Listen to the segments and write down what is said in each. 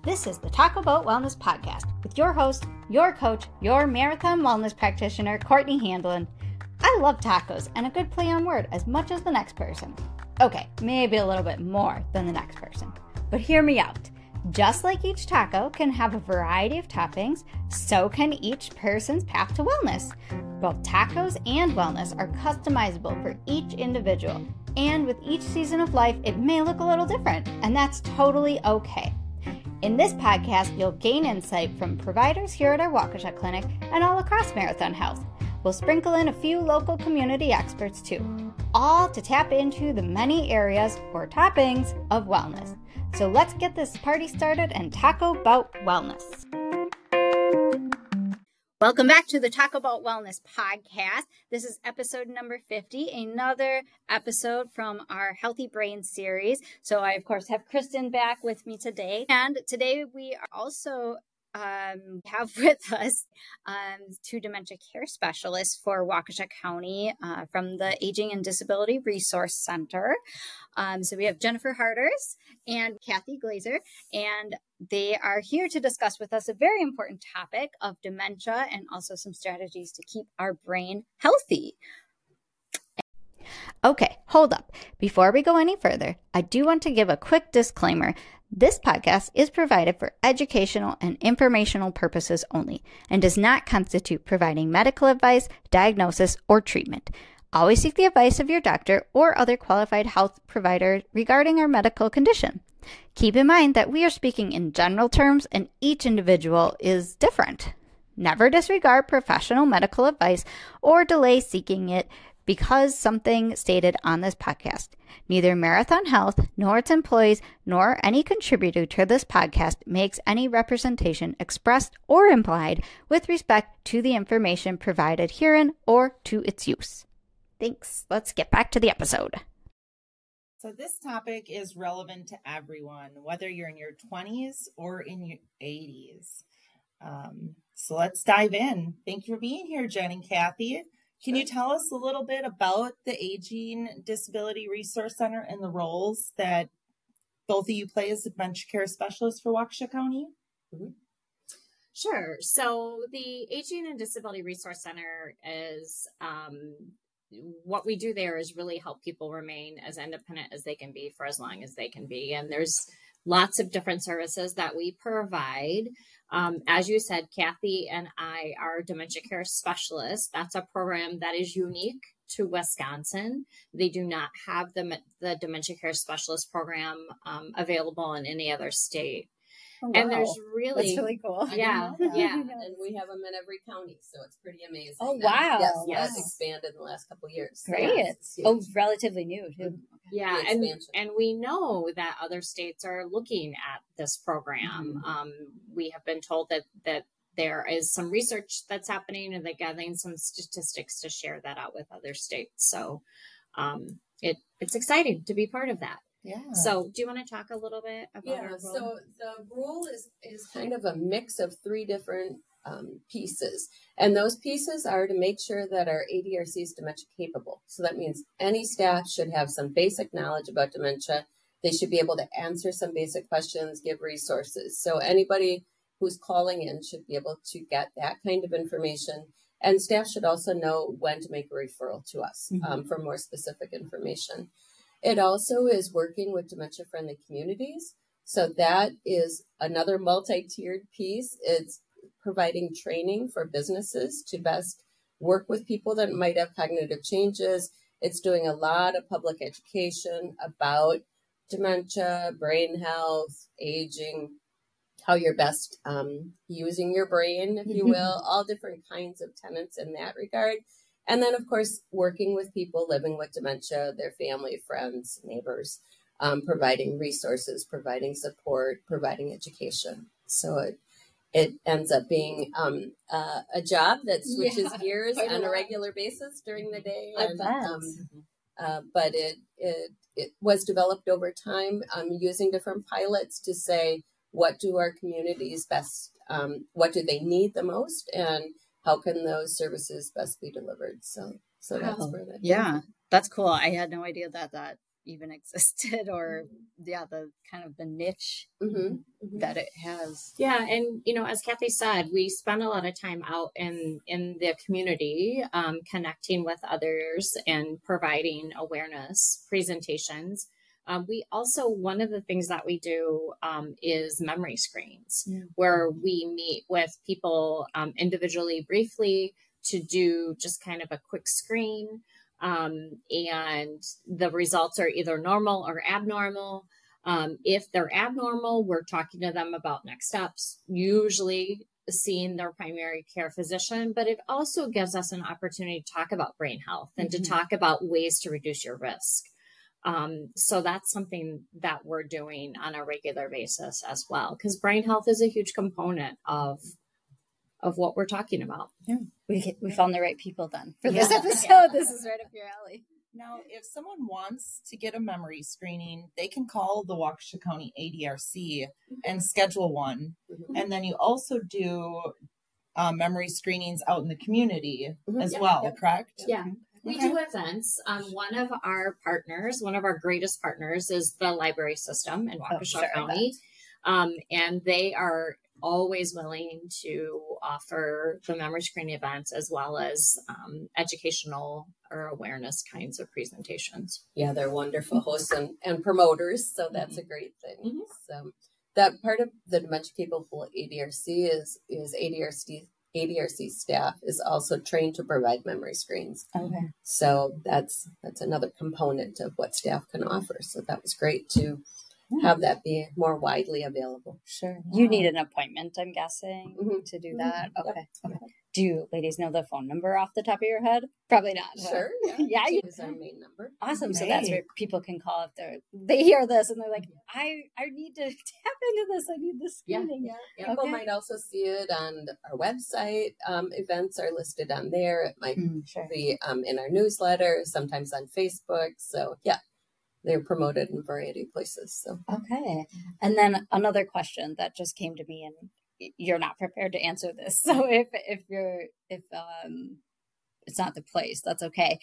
This is the Taco Boat Wellness Podcast with your host, your coach, your marathon wellness practitioner, Courtney Handlin. I love tacos and a good play on word as much as the next person. Okay, maybe a little bit more than the next person. But hear me out. Just like each taco can have a variety of toppings, so can each person's path to wellness. Both tacos and wellness are customizable for each individual, and with each season of life, it may look a little different, and that's totally okay. In this podcast, you'll gain insight from providers here at our Waukesha Clinic and all across Marathon Health. We'll sprinkle in a few local community experts too, all to tap into the many areas or toppings of wellness. So let's get this party started and taco about wellness. Welcome back to the Taco About Wellness podcast. This is episode number 50, another episode from our Healthy Brain series. So I, of course, have Kristen back with me today. And today we are also have with us two dementia care specialists for Waukesha County from the Aging and Disability Resource Center. So we have Jennifer Harders and Kathy Glazer, and they are here to discuss with us a very important topic of dementia and also some strategies to keep our brain healthy. Okay, hold up. Before we go any further, I do want to give a quick disclaimer. This podcast is provided for educational and informational purposes only and does not constitute providing medical advice, diagnosis, or treatment. Always seek the advice of your doctor or other qualified health provider regarding our medical condition. Keep in mind that we are speaking in general terms and each individual is different. Never disregard professional medical advice or delay seeking it because something stated on this podcast. Neither Marathon Health, nor its employees, nor any contributor to this podcast makes any representation expressed or implied with respect to the information provided herein or to its use. Thanks. Let's get back to the episode. So this topic is relevant to everyone, whether you're in your 20s or in your 80s. So let's dive in. Thank you for being here, Jen and Kathy. Can you tell us a little bit about the Aging Disability Resource Center and the roles that both of you play as dementia care specialists for Waukesha County? Mm-hmm. Sure. So the Aging and Disability Resource Center is what we do there is really help people remain as independent as they can be for as long as they can be. And there's lots of different services that we provide. As you said, Kathy and I are dementia care specialists. That's a program that is unique to Wisconsin. They do not have the dementia care specialist program available in any other state. Oh, wow. And there's That's really cool. Yeah. And we have them in every county, so it's pretty amazing. Oh, wow. Yes. It's expanded in the last couple of years. Great. Yes, Relatively new too. Yeah, and we know that other states are looking at this program. Mm-hmm. We have been told that there is some research that's happening, and they're gathering some statistics to share that out with other states. So it's exciting to be part of that. Yeah. So do you want to talk a little bit about our role? So the role is kind of a mix of three different pieces. And those pieces are to make sure that our ADRC is dementia capable. So that means any staff should have some basic knowledge about dementia. They should be able to answer some basic questions, give resources. So anybody who's calling in should be able to get that kind of information. And staff should also know when to make a referral to us for more specific information. It also is working with dementia-friendly communities. So that is another multi-tiered piece. It's providing training for businesses to best work with people that might have cognitive changes. It's doing a lot of public education about dementia, brain health, aging, how you're best using your brain, if you will, all different kinds of tenets in that regard. And then, of course, working with people living with dementia, their family, friends, neighbors, providing resources, providing support, providing education. So it ends up being a job that switches gears on a regular basis during the day. But it was developed over time using different pilots to say, what do our communities best, what do they need the most, and how can those services best be delivered? So that's where that. Yeah, that's cool. I had no idea that even existed, or the kind of the niche that it has. Yeah, and as Kathy said, we spend a lot of time out in the community, connecting with others and providing awareness presentations. We also, one of the things that we do is memory screens, where we meet with people individually, briefly, to do just kind of a quick screen. And the results are either normal or abnormal. If they're abnormal, we're talking to them about next steps, usually seeing their primary care physician, but it also gives us an opportunity to talk about brain health and to talk about ways to reduce your risk. So that's something that we're doing on a regular basis as well, because brain health is a huge component of what we're talking about. Yeah, we found the right people then for this episode. This is right up your alley. Now, if someone wants to get a memory screening, they can call the Waukesha County ADRC and schedule one. And then you also do memory screenings out in the community as well, correct? Yeah. We do events. One of our partners, one of our greatest partners, is the library system in Waukesha County. And they are always willing to offer the memory screening events as well as educational or awareness kinds of presentations. Yeah, they're wonderful hosts and promoters, so that's a great thing. So that part of the Dementia Capable ADRC is ADRC staff is also trained to provide memory screens. Okay. So that's another component of what staff can offer. So that was great to have that be more widely available. Sure. You need an appointment, I'm guessing, to do that. Okay. Yep. Okay. Do you ladies know the phone number off the top of your head? Probably not. Sure. Yeah. It is our main number. Awesome. So that's where people can call if they hear this and they're like, I need to tap into this. I need this screening. Yeah. People might also see it on our website. Events are listed on there. It might be in our newsletter, sometimes on Facebook. So they're promoted in a variety of places. So okay. And then another question that just came to me, and you're not prepared to answer this. So if it's not the place, that's okay.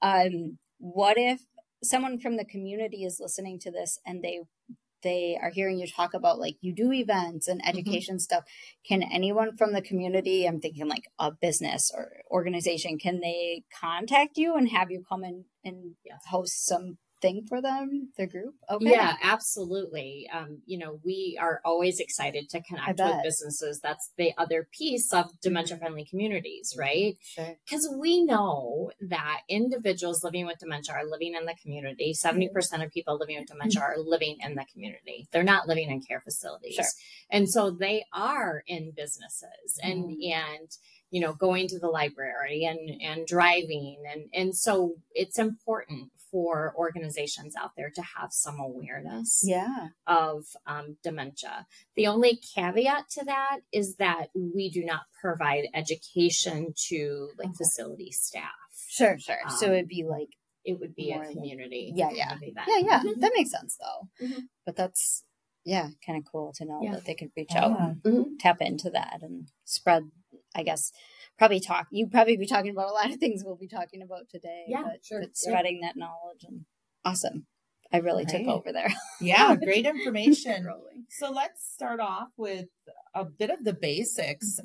What if someone from the community is listening to this and they are hearing you talk about, like, you do events and education stuff? Can anyone from the community, I'm thinking like a business or organization, can they contact you and have you come in and host some thing for them, their group? Okay. Yeah, absolutely. We are always excited to connect with businesses. That's the other piece of dementia-friendly communities, right? Sure. Because we know that individuals living with dementia are living in the community. 70% of people living with dementia are living in the community. They're not living in care facilities. Sure. And so they are in businesses and going to the library and driving. And so it's important for organizations out there to have some awareness of dementia. The only caveat to that is that we do not provide education to facility staff. Sure. So it'd be like, it would be a community. Yeah. Event. That makes sense though. But that's kind of cool to know that they could reach out and tap into that and spread, I guess. You'd probably be talking about a lot of things we'll be talking about today. But spreading that knowledge. And awesome. I really took over there. Yeah, great information. So let's start off with a bit of the basics.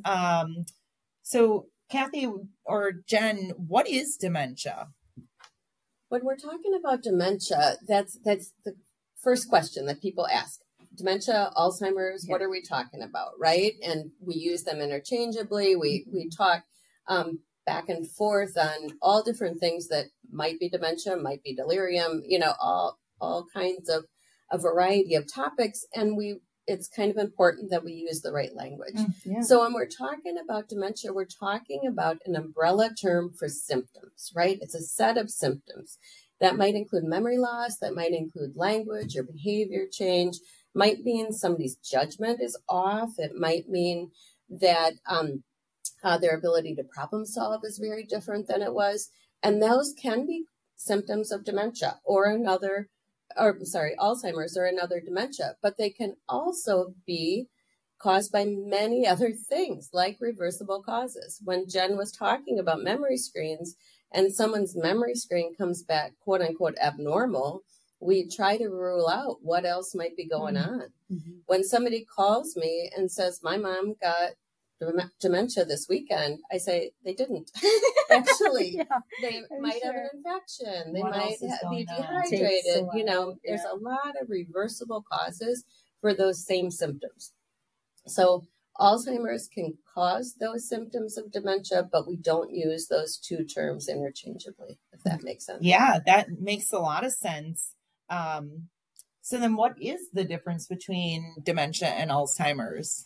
So Kathy or Jen, what is dementia? When we're talking about dementia, that's the first question that people ask. Dementia, Alzheimer's, what are we talking about, right? And we use them interchangeably. We talk back and forth on all different things that might be dementia, might be delirium, all kinds of a variety of topics. And it's kind of important that we use the right language. So when we're talking about dementia, we're talking about an umbrella term for symptoms, right? It's a set of symptoms that might include memory loss, that might include language or behavior change, might mean somebody's judgment is off. It might mean that their ability to problem solve is very different than it was. And those can be symptoms of dementia Alzheimer's or another dementia, but they can also be caused by many other things like reversible causes. When Jen was talking about memory screens and someone's memory screen comes back, quote unquote, abnormal, we try to rule out what else might be going on. Mm-hmm. When somebody calls me and says, my mom got dementia this weekend, I say, they didn't. Actually, Yeah, they I'm might have sure. an infection. They What might else is be going on? dehydrated. Takes a You know, while, there's yeah. a lot of reversible causes for those same symptoms. So Alzheimer's can cause those symptoms of dementia, but we don't use those two terms interchangeably, if that makes sense. Yeah, that makes a lot of sense. So then what is the difference between dementia and Alzheimer's?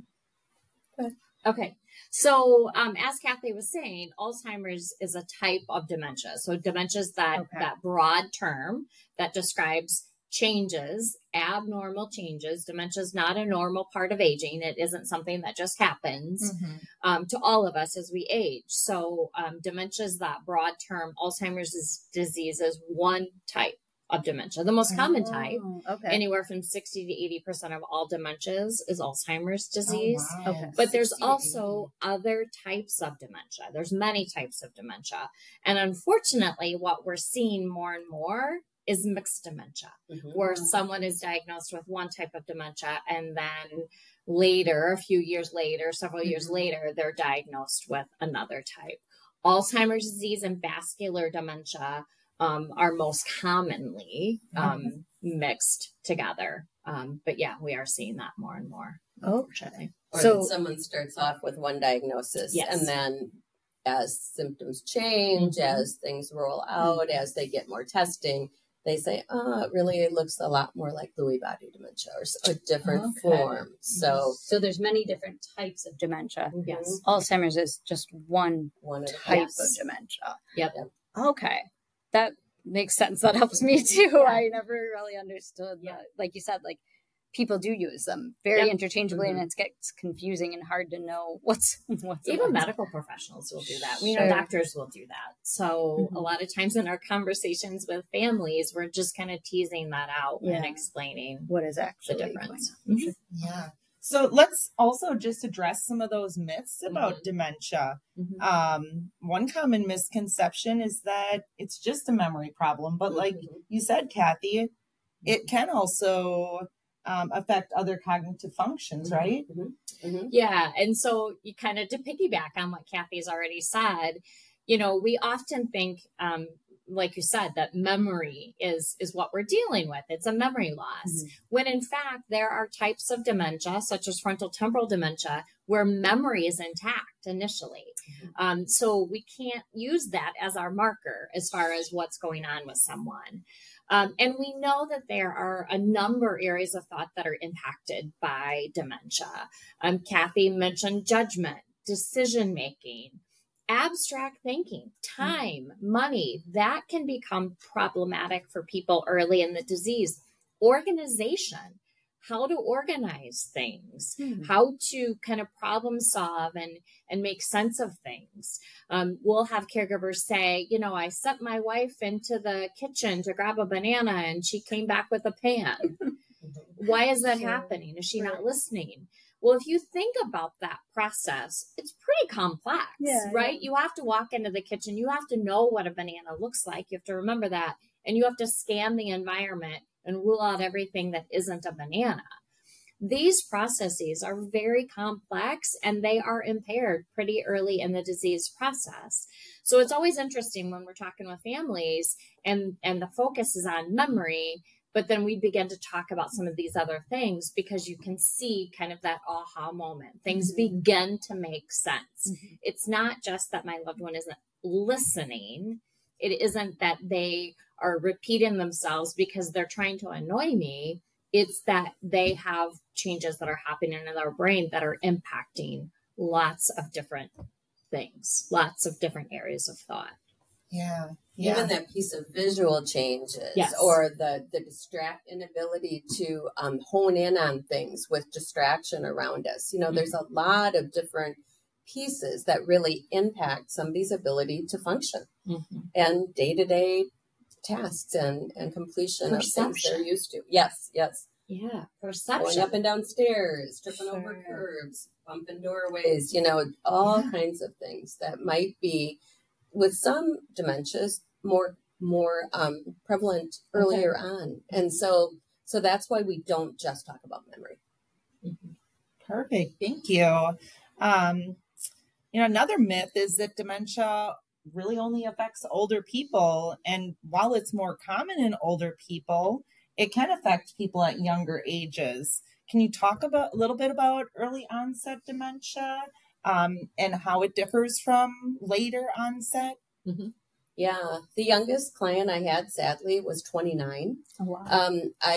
Okay. So, as Kathy was saying, Alzheimer's is a type of dementia. So dementia is that broad term that describes changes, abnormal changes. Dementia is not a normal part of aging. It isn't something that just happens to all of us as we age. So dementia is that broad term. Alzheimer's disease is one type of dementia. The most common type, anywhere from 60 to 80% of all dementias is Alzheimer's disease. Oh, wow. But there's also other types of dementia. There's many types of dementia. And unfortunately, what we're seeing more and more is mixed dementia, where someone is diagnosed with one type of dementia and then later, a few years later, several years later, they're diagnosed with another type. Alzheimer's disease and vascular dementia are most commonly mixed together. But yeah, we are seeing that more and more. Okay. Or So that someone starts off with one diagnosis, Yes. and then as symptoms change, as things roll out, as they get more testing, they say, it really looks a lot more like Lewy body dementia or a different form. So there's many different types of dementia. Yes. Alzheimer's is just one one of the type Yes. of dementia. Yep. Okay. That makes sense. That helps me too. I never really understood that. Like you said, like people do use them very interchangeably and it gets confusing and hard to know what's Even medical professionals will do that. We know doctors will do that. So a lot of times in our conversations with families, we're just kind of teasing that out and explaining what is the actually difference. Yeah. So let's also just address some of those myths about dementia. One common misconception is that it's just a memory problem, but like you said, Kathy, it can also affect other cognitive functions, right? Yeah. And so you kind of to piggyback on what Kathy's already said, you know, we often think, like you said, that memory is what we're dealing with. It's a memory loss. When in fact, there are types of dementia, such as frontal temporal dementia, where memory is intact initially. So we can't use that as our marker as far as what's going on with someone. And we know that there are a number of areas of thought that are impacted by dementia. Kathy mentioned judgment, decision-making, abstract thinking, time, money. That can become problematic for people early in the disease. Organization, how to organize things, how to kind of problem solve and make sense of things. We'll have caregivers say, you know, I sent my wife into the kitchen to grab a banana and she came back with a pan. Why is that happening? Is she not listening? Well, if you think about that process, it's pretty complex, right? You have to walk into the kitchen. You have to know what a banana looks like. You have to remember that. And you have to scan the environment and rule out everything that isn't a banana. These processes are very complex and they are impaired pretty early in the disease process. So it's always interesting when we're talking with families and the focus is on memory, but then we begin to talk about some of these other things because you can see kind of that aha moment. Things begin to make sense. It's not just that my loved one isn't listening. It isn't that they are repeating themselves because they're trying to annoy me. It's that they have changes that are happening in their brain that are impacting lots of different things, lots of different areas of thought. Yeah. Even that piece of visual changes or the inability to hone in on things with distraction around us. You know, there's a lot of different pieces that really impact somebody's ability to function and day-to-day tasks and completion of things they're used to. Yes. Yeah. Perception. Going up and down stairs, tripping over curbs, bumping doorways, you know, all kinds of things that might be, with some dementias, more more prevalent earlier on. And so that's why we don't just talk about memory. Perfect. Thank you. Another myth is that dementia really only affects older people. And while it's more common in older people, it can affect people at younger ages. Can you talk a little bit about early onset dementia and how it differs from later onset? Mm-hmm. Yeah, the youngest client I had, sadly, was 29. Oh, wow.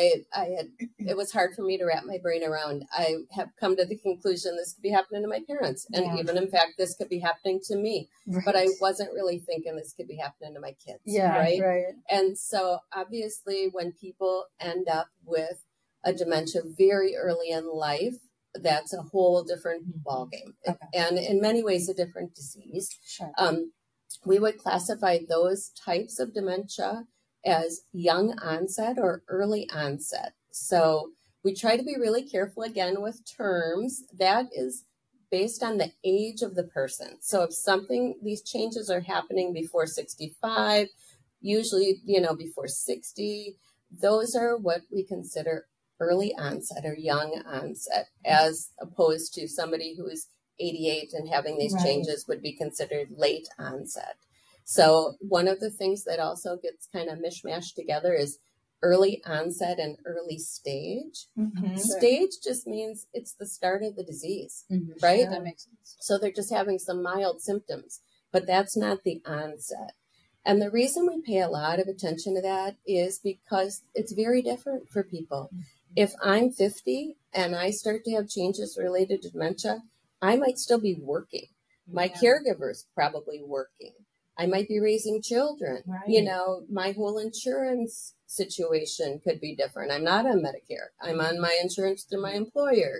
It was hard for me to wrap my brain around. I have come to the conclusion this could be happening to my parents. And even in fact, this could be happening to me. Right. But I wasn't really thinking this could be happening to my kids. Yeah, right. And so obviously when people end up with a dementia very early in life, that's a whole different ballgame. Okay. And in many ways, a different disease. Sure. We would classify those types of dementia as young onset or early onset. So we try to be really careful again with terms. That is based on the age of the person. So if these changes are happening before 65, usually, before 60, those are what we consider early onset or young onset, as opposed to somebody who is 88 and having these changes would be considered late onset. So one of the things that also gets kind of mishmashed together is early onset and early stage. Mm-hmm. Stage just means it's the start of the disease, right? Sure, that makes sense. So they're just having some mild symptoms, but that's not the onset. And the reason we pay a lot of attention to that is because it's very different for people. Mm-hmm. If I'm 50 and I start to have changes related to dementia, I might still be working. My caregiver's probably working. I might be raising children. Right. My whole insurance situation could be different. I'm not on Medicare. I'm on my insurance through my employer,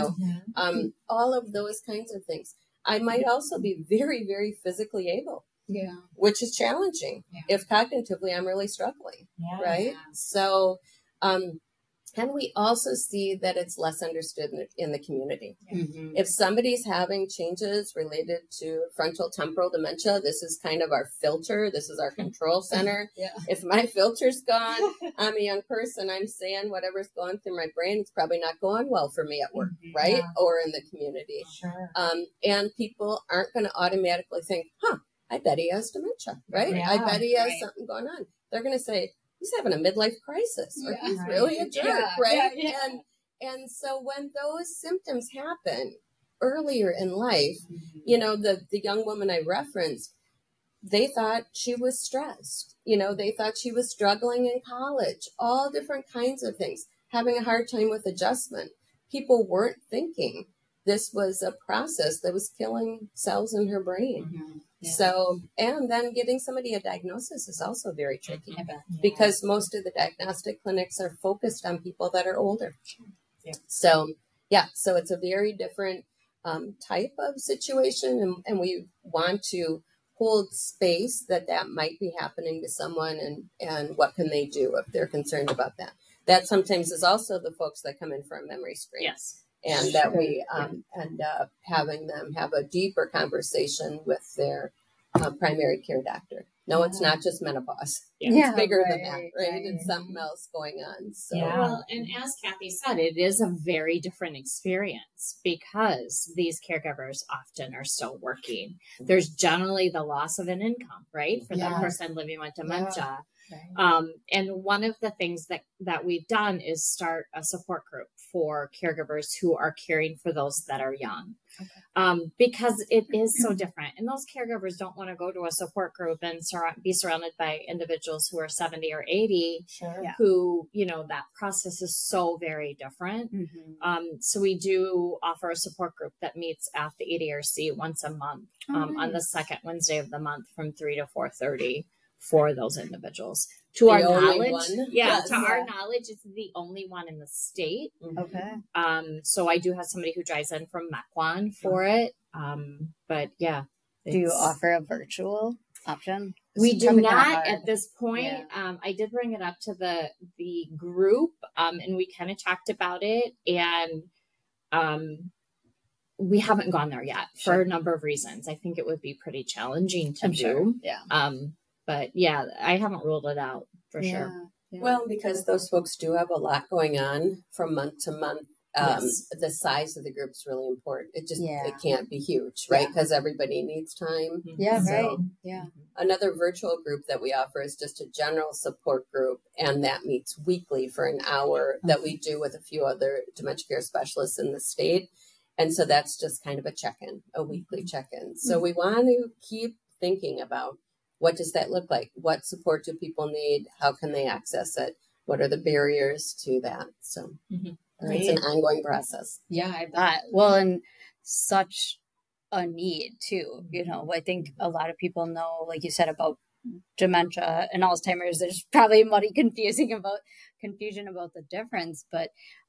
all of those kinds of things. I might also be very, very physically able, which is challenging if cognitively I'm really struggling, right? Yeah. So, and we also see that it's less understood in the community. Mm-hmm. If somebody's having changes related to frontal temporal dementia, this is kind of our filter. This is our control center. If my filter's gone, I'm a young person. I'm saying whatever's going through my brain, it's probably not going well for me at work, right? Or in the community. Sure. And people aren't going to automatically think, I bet he has dementia, right? I bet he has something going on. They're going to say, he's having a midlife crisis, or he's really a jerk, right? Yeah. And so when those symptoms happen earlier in life, the young woman I referenced, they thought she was stressed. They thought she was struggling in college, all different kinds of things, having a hard time with adjustment. People weren't thinking this was a process that was killing cells in her brain. Mm-hmm. Yeah. So, and then getting somebody a diagnosis is also very tricky because most of the diagnostic clinics are focused on people that are older. Yeah. So it's a very different type of situation, and we want to hold space that might be happening to someone, and what can they do if they're concerned about that. That sometimes is also the folks that come in for a memory screen. Yes. And that we end up having them have a deeper conversation with their primary care doctor. No, it's not just menopause. It's bigger than that, right? It's something else going on. So. Yeah. Well, and as Kathy said, it is a very different experience because these caregivers often are still working. There's generally the loss of an income, right? For the person living with dementia. Yeah. Right. And one of the things that we've done is start a support group for caregivers who are caring for those that are young. Okay. Because it is so different. And those caregivers don't want to go to a support group and be surrounded by individuals who are 70 or 80, who, that process is so very different. Mm-hmm. So we do offer a support group that meets at the ADRC once a month on the second Wednesday of the month from 3 to 4:30. For those individuals. To our knowledge, our knowledge, it's the only one in the state. Okay. So I do have somebody who drives in from Mequon for it. But yeah. Do you offer a virtual option? We do not at this point. Yeah. I did bring it up to the group, and we kind of talked about it, and we haven't gone there yet for a number of reasons. I think it would be pretty challenging to do. Sure. Yeah. But yeah, I haven't ruled it out for sure. Yeah. Well, because those folks do have a lot going on from month to month. Yes. The size of the group is really important. Yeah. It can't be huge, right? Because everybody needs time. Yeah, So, right. Yeah. Another virtual group that we offer is just a general support group, and that meets weekly for an hour that we do with a few other dementia care specialists in the state. And so that's just kind of a check-in, a weekly check-in. So we want to keep thinking about, what does that look like? What support do people need? How can they access it? What are the barriers to that? So it's an ongoing process. Yeah, I bet. Well, and such a need too. You know, I think a lot of people know, like you said, about dementia and Alzheimer's. There's probably confusion about the difference, but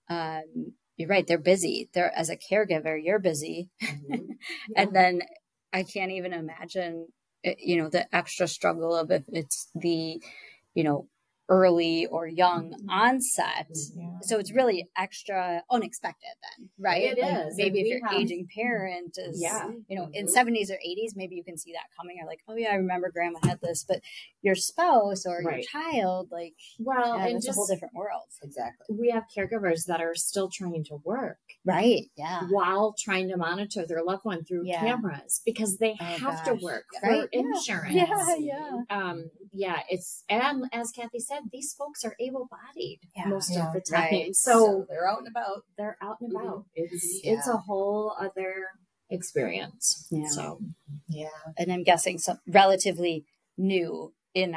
you're right. They're busy. They're, as a caregiver, you're busy, and then I can't even imagine, you know, the extra struggle of if it's the, you know, early or young onset. So it's really extra unexpected then, right? It Like, is. maybe And if your we have- aging parent is, Yeah. you know, in 70s or 80s, maybe you can see that coming. Or like, oh yeah, I remember grandma had this, but your spouse or your Right. child, like, Well, yeah, and it's a whole just different world. Exactly. we have caregivers that are still trying to work Right. Yeah. while trying to monitor their loved one through Yeah. cameras because they Oh, have gosh. to work Right? for Yeah. insurance. Yeah. Yeah, it's, and as Kathy said, these folks are able-bodied Yeah. most Yeah. of the time. Right. So they're out and about. they're out and about. It's Yeah. a whole other experience. Yeah. So Yeah. And I'm guessing some relatively new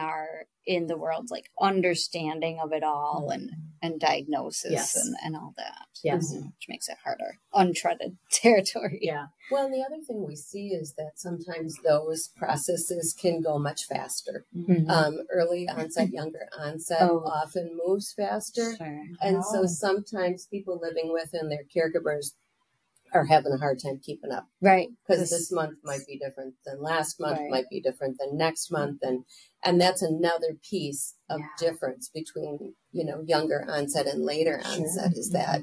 in the world, like understanding of it all and diagnosis Yes. and all that. Yes. Which makes it harder. Untreaded territory. yeah. Well, and the other thing we see is that sometimes those processes can go much faster. Mhm. Early onset, younger onset Oh. often moves faster. Sure. And so Oh. sometimes people living with and their caregivers are having a hard time keeping up, Right. because this month might be different than last month, Right. might be different than next month. And that's another piece of Yeah. difference between, you know, younger onset and later Sure. onset is that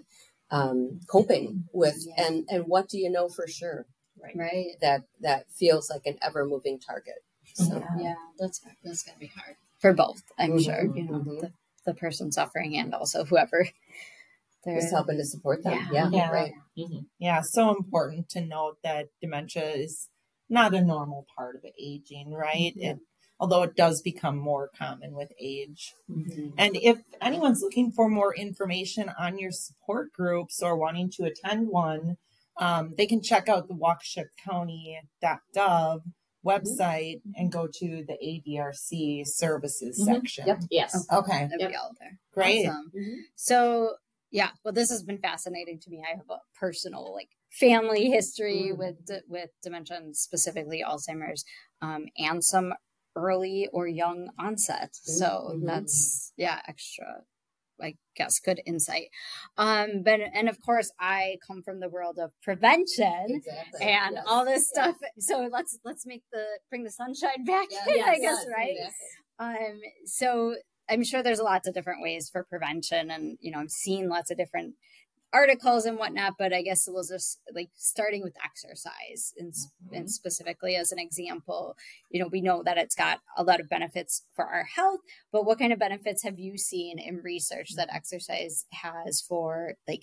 coping with, Yeah. and what do you know for sure? Right. That feels like an ever moving target. So Yeah. That's gonna be hard for both, I'm sure. You know, mhm. the person suffering and also whoever they're It's helping to support them. Yeah. Yeah, Yeah. right. Yeah, so important to note that dementia is not a normal part of aging, right? Although it does become more common with age. Mhm. And if anyone's looking for more information on your support groups or wanting to attend one, they can check out the WaukeshaCounty.gov website and go to the ADRC services section. Yep. Yes. Okay, That'd be all there. great. Awesome. So yeah, well, this has been fascinating to me. I have a personal like family history with dementia, and specifically Alzheimer's, and some early or young onset. So that's extra, I guess, good insight. But and of course, I come from the world of prevention. Exactly. And Yes. all this Yeah. stuff. So let's bring the sunshine back Yeah, in, I yes, guess, yes, right? exactly. So I'm sure there's lots of different ways for prevention, and you know, I've seen lots of different articles and whatnot, but I guess we'll just like starting with exercise and specifically as an example, you know, we know that it's got a lot of benefits for our health, but what kind of benefits have you seen in research that exercise has for like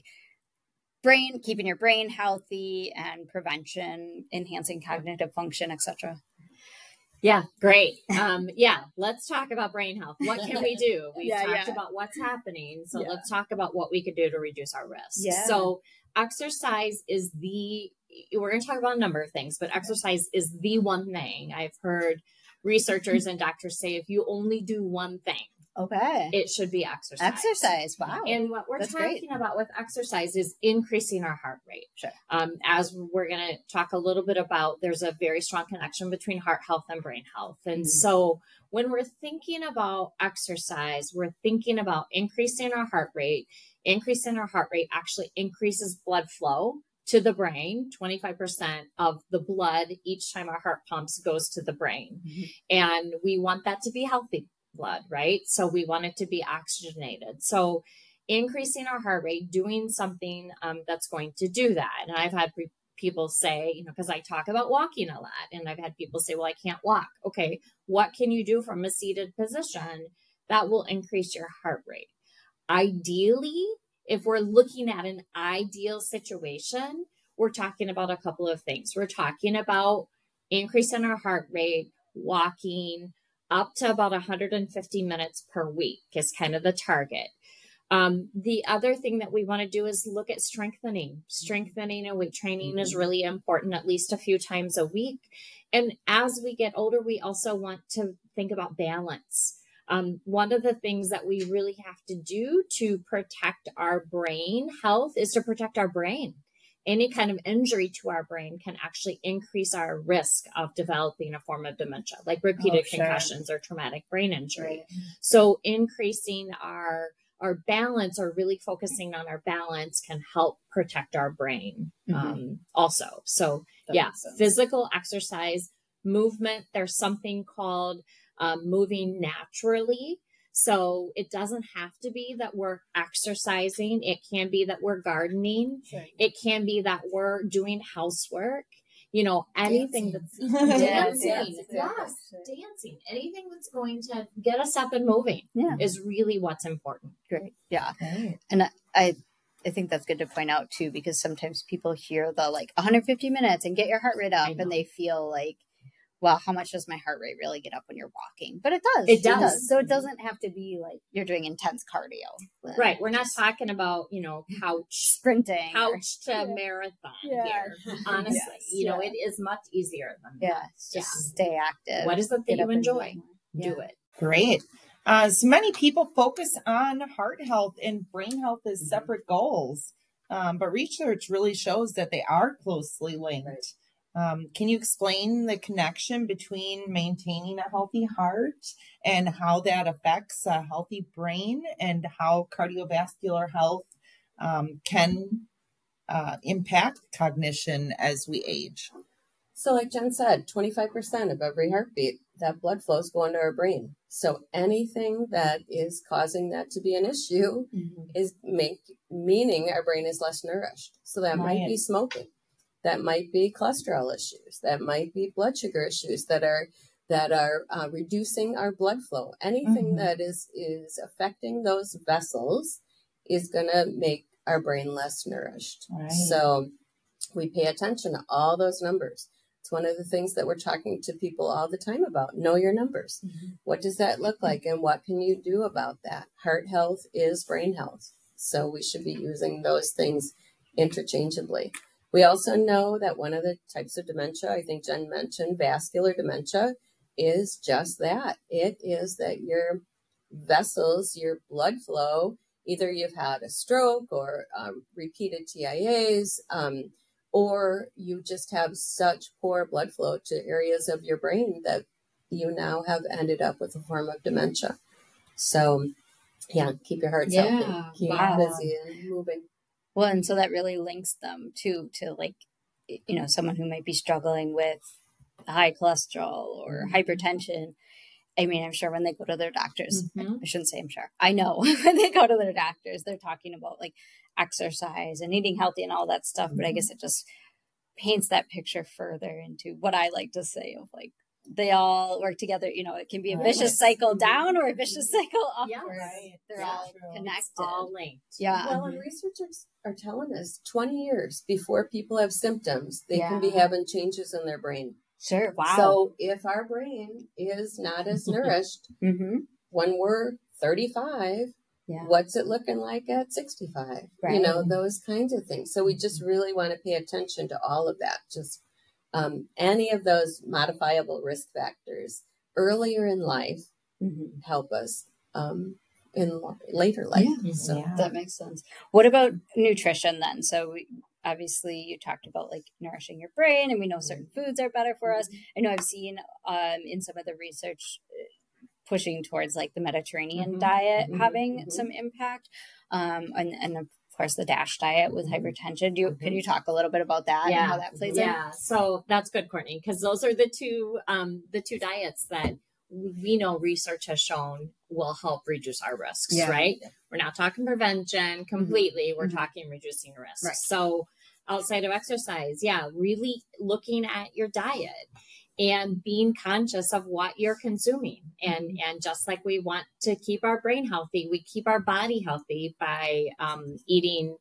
keeping your brain healthy and prevention, enhancing cognitive function, etc.? Yeah, great. Let's talk about brain health. What can we do? We've talked about what's happening. So let's talk about what we could do to reduce our risk. Yeah. So exercise is we're going to talk about a number of things, but exercise is the one thing. I've heard researchers and doctors say if you only do one thing, Okay. it should be exercise. Exercise. Wow. And what we're That's talking great. about with exercise is increasing our heart rate. Sure. As we're going to talk a little bit about, there's a very strong connection between heart health and brain health. And so when we're thinking about exercise, we're thinking about increasing our heart rate. Increasing our heart rate actually increases blood flow to the brain. 25% of the blood each time our heart pumps goes to the brain. And we want that to be healthy blood, right? So we want it to be oxygenated. So increasing our heart rate, doing something that's going to do that. And I've had people say, you know, because I talk about walking a lot, and I've had people say, well, I can't walk. Okay, what can you do from a seated position that will increase your heart rate? Ideally, if we're looking at an ideal situation, we're talking about a couple of things. We're talking about increasing our heart rate, walking up to about 150 minutes per week is kind of the target. The other thing that we want to do is look at strengthening. Strengthening and weight training is really important, at least a few times a week. And as we get older, we also want to think about balance. One of the things that we really have to do to protect our brain health is to protect our brain. Any kind of injury to our brain can actually increase our risk of developing a form of dementia, like repeated concussions or traumatic brain injury. Right. So increasing our balance, or really focusing on our balance, can help protect our brain also. So physical exercise, movement. There's something called moving naturally. So it doesn't have to be that we're exercising. It can be that we're gardening. Sure. It can be that we're doing housework. You know, anything that's dancing. Dancing. Anything that's going to get us up and moving is really what's important. Great. Yeah. Great. And I think that's good to point out too, because sometimes people hear the 150 minutes and get your heart rate up, and they feel like, well, how much does my heart rate really get up when you're walking? But it does. It does. So it doesn't have to be like you're doing intense cardio. Right. We're not talking about, couch sprinting, couch to marathon here. Honestly, it is much easier than that. Just stay active. What is it that you enjoy? Do it. Great. So many people focus on heart health and brain health as separate goals. But research really shows that they are closely linked. Right. Can you explain the connection between maintaining a healthy heart and how that affects a healthy brain, and how cardiovascular health can impact cognition as we age? So like Jen said, 25% of every heartbeat, that blood flow is going to our brain. So anything that is causing that to be an issue is meaning our brain is less nourished. So that might be smoking. That might be cholesterol issues. That might be blood sugar issues that are reducing our blood flow. Anything that is affecting those vessels is going to make our brain less nourished. Right. So we pay attention to all those numbers. It's one of the things that we're talking to people all the time about. Know your numbers. What does that look like, and what can you do about that? Heart health is brain health. So we should be using those things interchangeably. We also know that one of the types of dementia, I think Jen mentioned, vascular dementia, is just that. It is that your vessels, your blood flow, either you've had a stroke or repeated TIAs, or you just have such poor blood flow to areas of your brain that you now have ended up with a form of dementia. So, keep your hearts healthy. Keep busy and moving. Well, and so that really links them to someone who might be struggling with high cholesterol or hypertension. I mean, I'm sure when they go to their doctors, I shouldn't say I'm sure, I know when they go to their doctors, they're talking about exercise and eating healthy and all that stuff. But I guess it just paints that picture further into what I like to say of they all work together. It can be a vicious cycle down or a vicious cycle upward. Right. They're all connected. It's all linked. Yeah. Well, and researchers are telling us 20 years before people have symptoms, they can be having changes in their brain. Sure. Wow. So if our brain is not as nourished when we're 35, what's it looking like at 65? Right. Those kinds of things. So we just really want to pay attention to all of that. Just any of those modifiable risk factors earlier in life help us in later life. That makes sense. What about nutrition then? So obviously you talked about nourishing your brain, and we know certain foods are better for us. I know I've seen in some of the research pushing towards the Mediterranean diet having some impact, and of course the DASH diet with hypertension. Can you talk a little bit about that and how that plays in? Yeah, so that's good, Courtney, because those are the two diets that we know research has shown will help reduce our risks, right? We're not talking prevention completely. We're talking reducing risks. Right. So outside of exercise. Yeah. Really looking at your diet and being conscious of what you're consuming. And just like we want to keep our brain healthy, we keep our body healthy by eating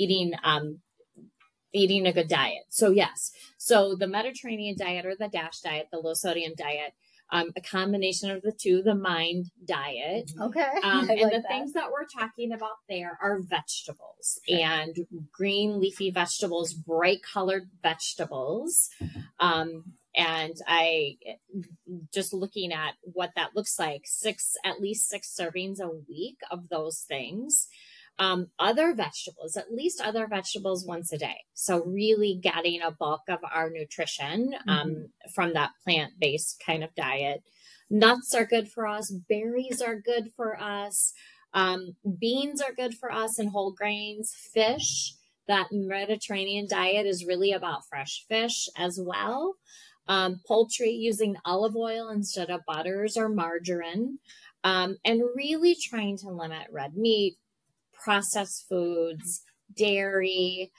a good diet. So yes. So the Mediterranean diet or the DASH diet, the low sodium diet, a combination of the two, the MIND diet. Okay. And the things that we're talking about there are vegetables and green leafy vegetables, bright colored vegetables. And I just looking at what that looks like, at least six servings a week of those things. Other vegetables, at least other vegetables once a day. So really getting a bulk of our nutrition from that plant-based kind of diet. Nuts are good for us. Berries are good for us. Beans are good for us and whole grains. Fish, that Mediterranean diet is really about fresh fish as well. Poultry, using olive oil instead of butters or margarine. And really trying to limit red meat, processed foods, dairy,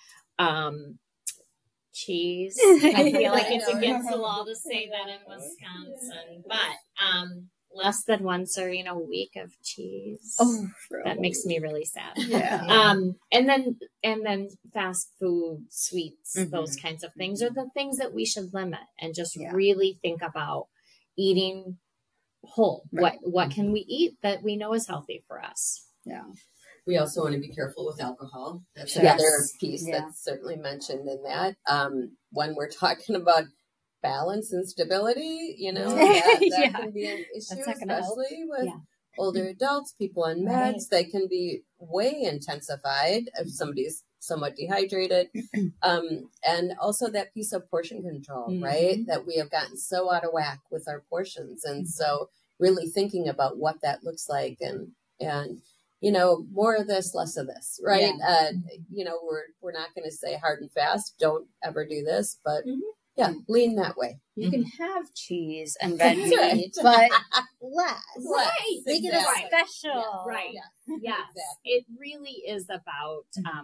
cheese. I feel like it's against the law to say that in Wisconsin, but less than one serving a week of cheese. Oh, that makes me really sad. Yeah. And then fast food, sweets, those kinds of things are the things that we should limit and just really think about eating whole. Right. What can we eat that we know is healthy for us? Yeah. We also want to be careful with alcohol. That's another piece that's certainly mentioned in that. When we're talking about balance and stability, that can be an issue, especially with older adults, people on meds. They can be way intensified if somebody's somewhat dehydrated. And also that piece of portion control, right? That we have gotten so out of whack with our portions. And so really thinking about what that looks like and more of this, less of this, right? Yeah. We're not going to say hard and fast, don't ever do this, but lean that way. You can have cheese and red meat, but less. Right. Make it a special. Yeah. Right. Yes. Exactly. It really is about,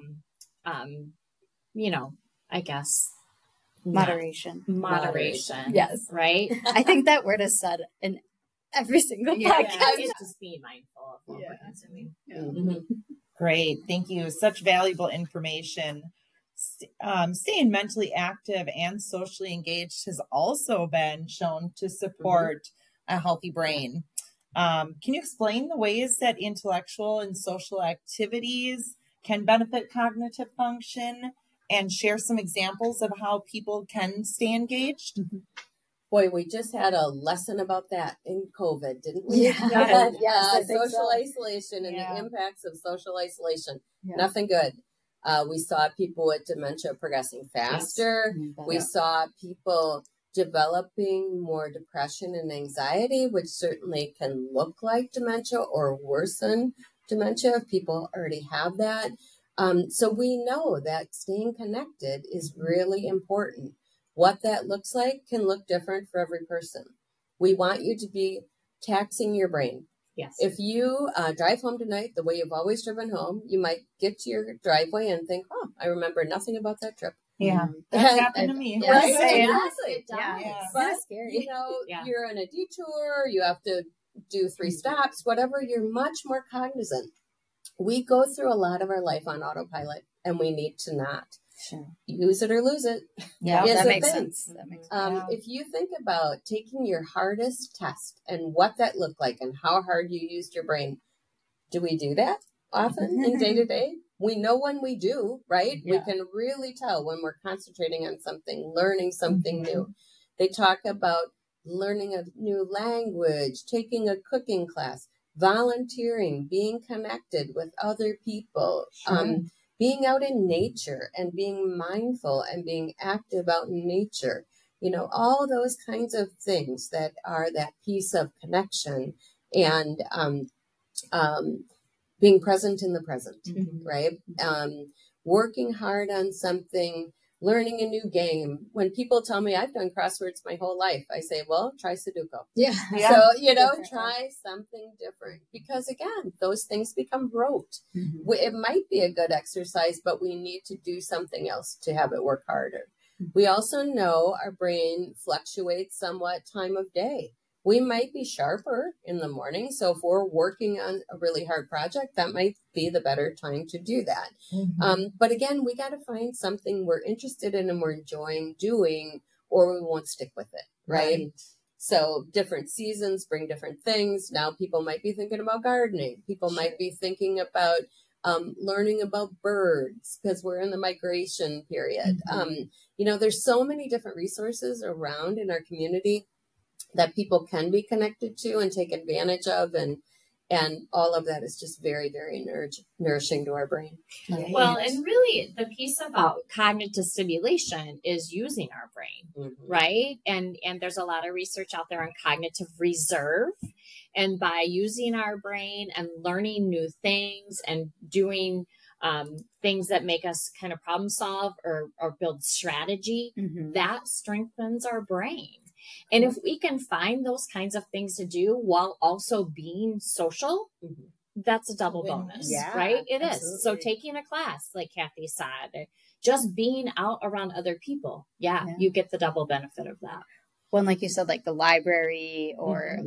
I guess. Moderation. Yes. Right. I think that word is said in every single podcast. It's just being mindful of what we're consuming. Great. Thank you. Such valuable information. Staying mentally active and socially engaged has also been shown to support a healthy brain. Can you explain the ways that intellectual and social activities can benefit cognitive function and share some examples of how people can stay engaged? Boy, we just had a lesson about that in COVID, didn't we? Yeah. Social isolation and the impacts of social isolation. Nothing good. We saw people with dementia progressing faster. Yes. We saw people developing more depression and anxiety, which certainly can look like dementia or worsen dementia if people already have that. So we know that staying connected is really important. What that looks like can look different for every person. We want you to be taxing your brain. Yes. If you drive home tonight the way you've always driven home, you might get to your driveway and think, oh, I remember nothing about that trip. Yeah. That's happened to me. Right? Exactly. Yeah. But, it's scary. You're on a detour, you have to do 3 stops, whatever, you're much more cognizant. We go through a lot of our life on autopilot and we need to not. Sure. Use it or lose it. Yeah, that makes sense. If you think about taking your hardest test and what that looked like and how hard you used your brain, do we do that often in day to day? We know when we do, right? Yeah. We can really tell when we're concentrating on something, learning something new. They talk about learning a new language, taking a cooking class, volunteering, being connected with other people, being out in nature and being mindful and being active out in nature, all those kinds of things that are that piece of connection and being present in the present, right? Working hard on something learning a new game. When people tell me I've done crosswords my whole life, I say, well, try Sudoku. Yeah. So, try something different, because again, those things become rote. Mm-hmm. It might be a good exercise, but we need to do something else to have it work harder. We also know our brain fluctuates somewhat time of day. We might be sharper in the morning. So if we're working on a really hard project, that might be the better time to do that. Mm-hmm. But again, we got to find something we're interested in and we're enjoying doing, or we won't stick with it. Right. So different seasons bring different things. Now people might be thinking about gardening. People might be thinking about learning about birds, because we're in the migration period. There's so many different resources around in our community that people can be connected to and take advantage of. And all of that is just very, very nourishing to our brain. Well, and really the piece about cognitive stimulation is using our brain, right? And there's a lot of research out there on cognitive reserve. And by using our brain and learning new things and doing things that make us kind of problem solve or build strategy, that strengthens our brain. And if we can find those kinds of things to do while also being social, that's a double bonus, right? It is. So taking a class, like Kathy said, just being out around other people, you get the double benefit of that. Well, like you said, like the library or,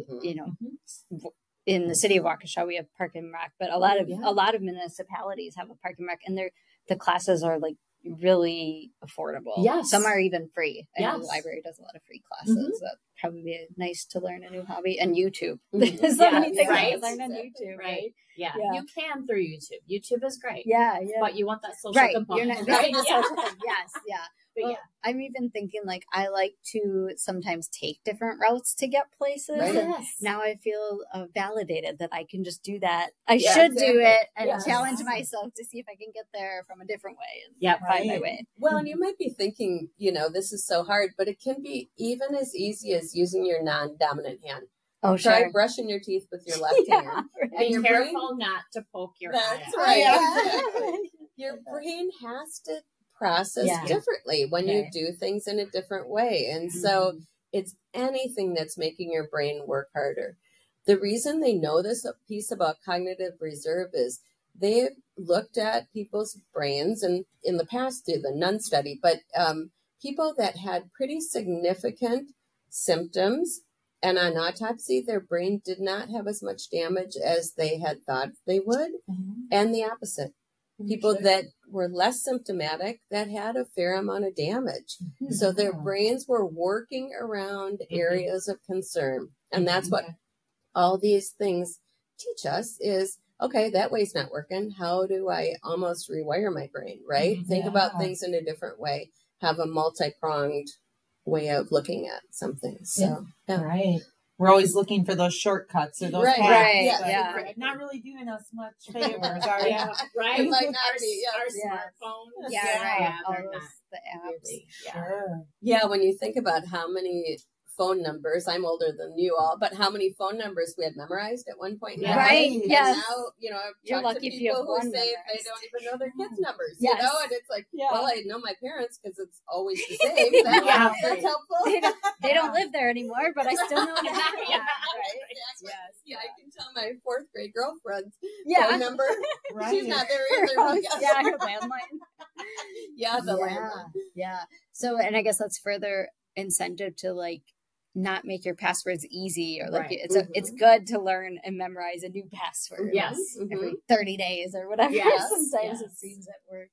in the city of Waukesha, we have Park and Rec, but a lot of municipalities have a Park and Rec, and the classes are like really affordable. Yes. Some are even free. I know the Yes. library does a lot of free classes. That probably be nice to learn a new hobby. And YouTube. Mhm. There's so many things right. to learn on YouTube, right? Yeah. Yeah. You can through YouTube. YouTube is great. Yeah. But you want that social Right. component. You're not right? the social thing. Yes. Yeah. But Well, I'm even thinking like I like to sometimes take different routes to get places. Right. And Yes. now I feel validated that I can just do that. I Yeah, should do exactly. it and Yes. challenge myself to see if I can get there from a different way and Yep. find my Right. way. Well, and you might be thinking, this is so hard, but it can be even as easy as using your non-dominant hand. Oh, Try sure. brushing your teeth with your left hand. right. Be your careful not to poke your eye That's out. right. Yeah. Exactly. Your brain has to process Yeah. differently when you Okay. do things in a different way. And so it's anything that's making your brain work harder. The reason they know this piece about cognitive reserve is they've looked at people's brains, and in the past did the Nun study, but people that had pretty significant symptoms, and on autopsy, their brain did not have as much damage as they had thought they would, and the opposite. People that were less symptomatic that had a fair amount of damage. So their brains were working around areas of concern. And that's what all these things teach us is, okay, that way's not working. How do I almost rewire my brain, right? Think about things in a different way. Have a multi-pronged way of looking at something. So, Right. We're always looking for those shortcuts or those Right, hacks, right, but yeah. they're not really doing us much favors, are they? Yeah, right. It might not our, be, yes. our Yes. smartphones. Yeah, right. All they're those, not the apps. really. Yeah. Sure. yeah, when you think about how many phone numbers, I'm older than you all, but how many phone numbers we had memorized at one point in our Right, life. yes. And now, I've You're talked to lucky if you people have who one say they memorized. don't even know their kids' numbers, Yes. and it's like, Yeah. well, I know my parents because it's always the same. That's right. helpful. They don't live there anymore, but I still know them. Yeah. Right? Yes. Yeah, I can tell my 4th grade girlfriend's Yeah. phone number. Right. She's not there either. Yeah, her landline. Yeah, the yeah. landline. Yeah. So, and I guess that's further incentive to like not make your passwords easy or like Right. it's good to learn and memorize a new password. Yes. Every 30 days or whatever. Yes, Sometimes it yes. seems at work.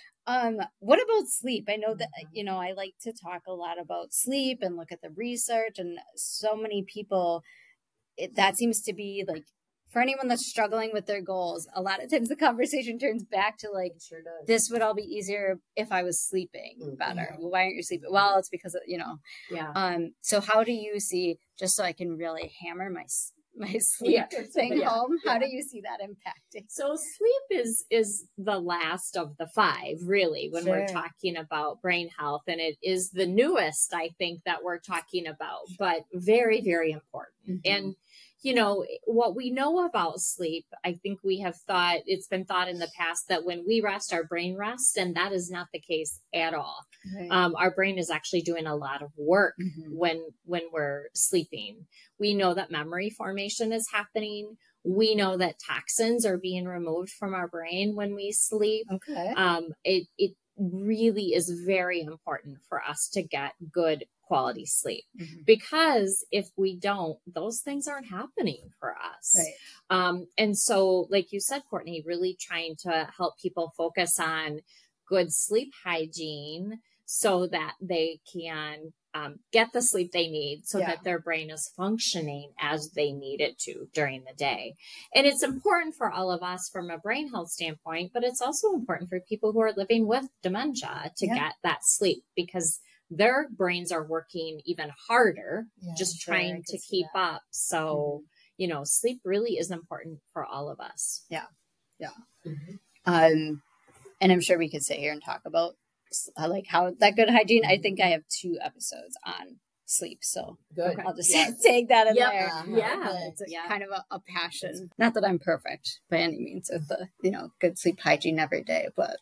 What about sleep? I know that, I like to talk a lot about sleep and look at the research, and so many people, that seems to be like, for anyone that's struggling with their goals, a lot of times the conversation turns back to like, It sure does. this would all be easier if I was sleeping Mhm. better. Well, why aren't you sleeping? Well, it's because of, Yeah. so how do you see, just so I can really hammer my sleep Yeah. thing Yeah. home, how do you see that impacting? So sleep is the last of the 5, really, when we're Sure. talking about brain health, and it is the newest, I think, that we're talking about, but very, very important. Mhm. And what we know about sleep, I think it's been thought in the past that when we rest, our brain rests, and that is not the case at all. Right. Our brain is actually doing a lot of work when we're sleeping. We know that memory formation is happening. We know that toxins are being removed from our brain when we sleep. Okay. It really is very important for us to get good quality sleep, because if we don't, those things aren't happening for us. Right. And so, like you said, Courtney, really trying to help people focus on good sleep hygiene so that they can get the sleep they need, so that their brain is functioning as they need it to during the day. And it's important for all of us from a brain health standpoint, but it's also important for people who are living with dementia to get that sleep, because their brains are working even harder, just trying to keep up. So, sleep really is important for all of us. Yeah. Yeah. And I'm sure we could sit here and talk about like how that good hygiene. I think I have 2 episodes on sleep, so Good. I'll just take that in there. Yeah. It's kind of a passion. Not that I'm perfect by any means with the good sleep hygiene every day, but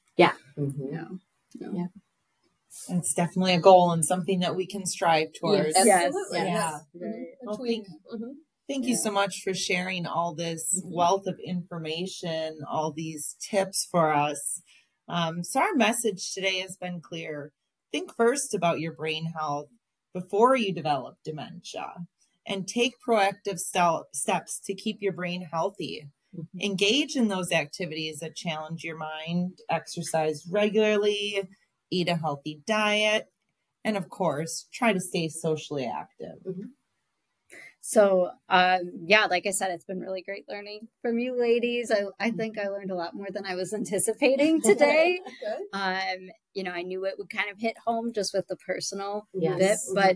It's definitely a goal and something that we can strive towards. Absolutely. Yeah. Right. Well, thank you so much for sharing all this wealth of information, all these tips for us. So our message today has been clear. Think first about your brain health before you develop dementia, and take proactive steps to keep your brain healthy. Engage in those activities that challenge your mind, exercise regularly, eat a healthy diet, and of course, try to stay socially active. So, like I said, it's been really great learning from you ladies. I think I learned a lot more than I was anticipating today. Good. I knew it would kind of hit home just with the personal Yes. bit, but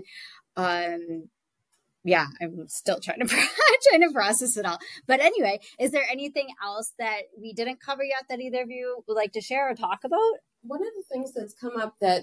I'm still trying to process it all. But anyway, is there anything else that we didn't cover yet that either of you would like to share or talk about? One of the things that's come up that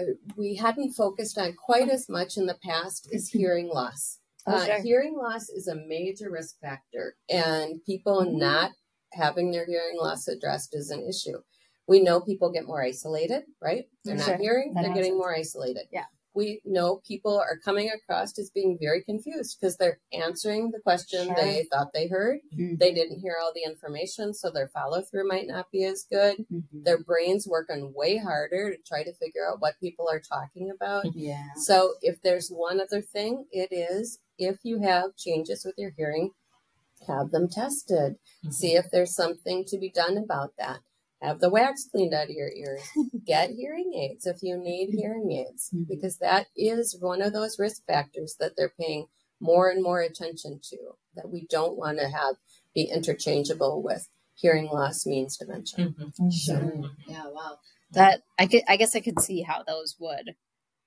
we hadn't focused on quite as much in the past is hearing loss. Sure. Hearing loss is a major risk factor, and people not having their hearing loss addressed is an issue. We know people get more isolated, right? They're not hearing, they're getting more isolated. Yeah. We know people are coming across as being very confused because they're answering the question they thought they heard. They didn't hear all the information, so their follow through might not be as good. Their brain's working way harder to try to figure out what people are talking about. Yeah. So if there's one other thing, it is if you have changes with your hearing, have them tested. See if there's something to be done about that. Have the wax cleaned out of your ears. Get hearing aids if you need hearing aids, because that is one of those risk factors that they're paying more and more attention to, that we don't want to have be interchangeable with hearing loss means dementia. Sure. Yeah. Wow. That I guess I could see how those would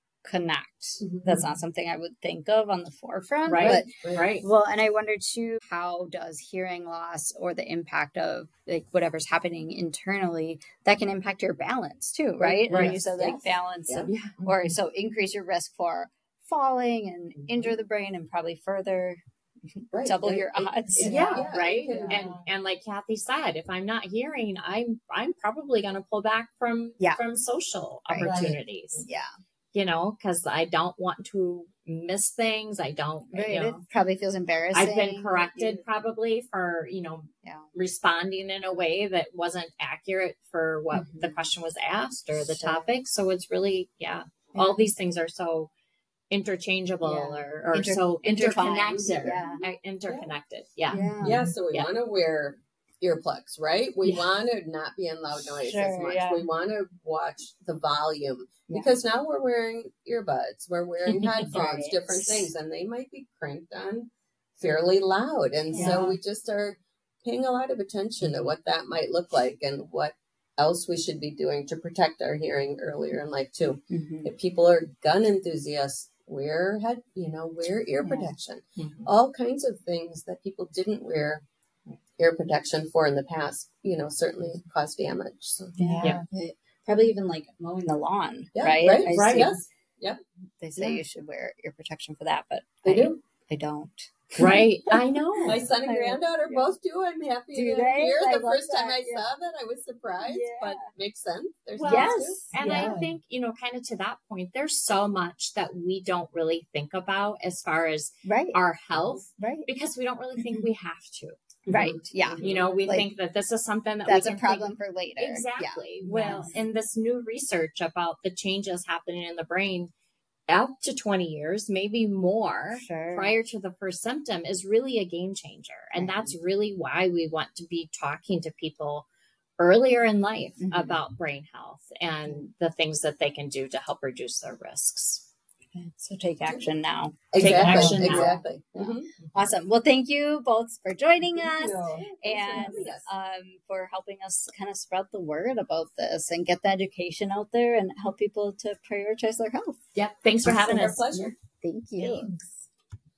connect. That's not something I would think of on the forefront. Right. But, Right. Well, and I wonder too, how does hearing loss or the impact of like whatever's happening internally that can impact your balance too, right? Right. And you said like balance of, or so increase your risk for falling and injure the brain and probably further double your odds. Right. Yeah. And like Kathy said, if I'm not hearing, I'm probably going to pull back from social opportunities. Yeah. Because I don't want to miss things. I don't, It probably feels embarrassing. I've been corrected probably for, responding in a way that wasn't accurate for what the question was asked or the topic. So it's really, all these things are so interchangeable or so interconnected. Interconnected. Yeah. So we want to wear earplugs, right? We want to not be in loud noise as much. We want to watch the volume because now we're wearing earbuds, we're wearing headphones, different things, and they might be cranked on fairly loud. And so we just are paying a lot of attention to what that might look like and what else we should be doing to protect our hearing earlier in life too. If people are gun enthusiasts, wear ear protection. All kinds of things that people didn't wear ear protection for in the past, certainly cause damage. So. Probably even like mowing the lawn, right? Right. Yes. Yep. They say you should wear ear protection for that, but they do. I don't. Right. I know. My son and granddaughter both do. I'm happy Do to they? hear. I The love first time that, I yeah. saw that, I was surprised, Yeah. but makes sense. There's Well, Yes. And Yeah. I think, kind of to that point, there's so much that we don't really think about as far as Right. our health Right. because we don't really think we have to. Right. Yeah. We Like, think that this is something that That's we a can problem think- for later. Exactly. Yeah. Well, Yes. in this new research about the changes happening in the brain up to 20 years, maybe more, Sure. prior to the first symptom is really a game changer. And that's really why we want to be talking to people earlier in life about brain health and the things that they can do to help reduce their risks. So take action now. Exactly. action now. Exactly. Yeah. Mhm. Awesome. Well, thank you both for joining Thank us you. and Thanks for having us. for helping us kind of spread the word about this and get the education out there and help people to prioritize their health. Yep. Thanks for having Our us. pleasure. Thank you. Thanks.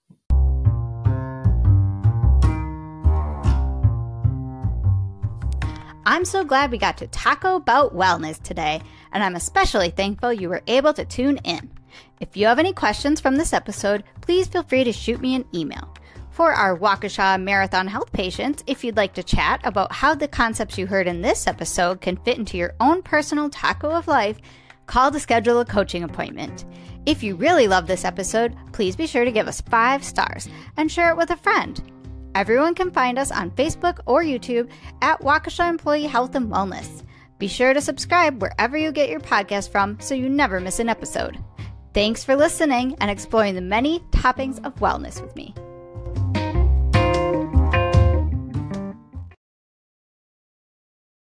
I'm so glad we got to talk about wellness today, and I'm especially thankful you were able to tune in. If you have any questions from this episode, please feel free to shoot me an email. For our Waukesha Marathon Health patients, if you'd like to chat about how the concepts you heard in this episode can fit into your own personal taco of life, call to schedule a coaching appointment. If you really love this episode, please be sure to give us 5 stars and share it with a friend. Everyone can find us on Facebook or YouTube at Waukesha Employee Health and Wellness. Be sure to subscribe wherever you get your podcast from so you never miss an episode. Thanks for listening and exploring the many toppings of wellness with me.